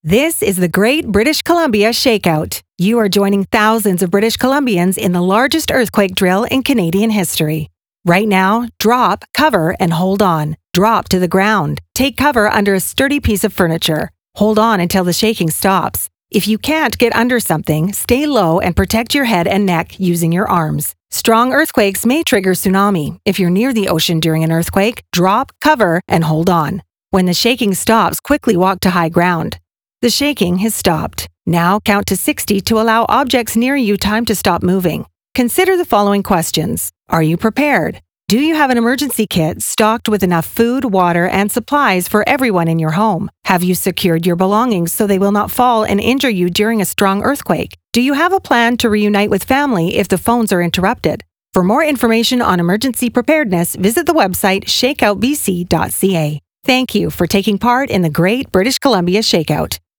This is the Great British Columbia Shakeout. You are joining thousands of British Columbians in the largest earthquake drill in Canadian history. Right now, drop, cover, and hold on. Drop to the ground. Take cover under a sturdy piece of furniture. Hold on until the shaking stops. If you can't get under something, stay low and protect your head and neck using your arms. Strong earthquakes may trigger tsunami. If you're near the ocean during an earthquake, drop, cover, and hold on. When the shaking stops, quickly walk to high ground. The shaking has stopped. Now count to 60 to allow objects near you time to stop moving. Consider the following questions. Are you prepared? Do you have an emergency kit stocked with enough food, water, and supplies for everyone in your home? Have you secured your belongings so they will not fall and injure you during a strong earthquake? Do you have a plan to reunite with family if the phones are interrupted? For more information on emergency preparedness, visit the website shakeoutbc.ca. Thank you for taking part in the Great British Columbia Shakeout.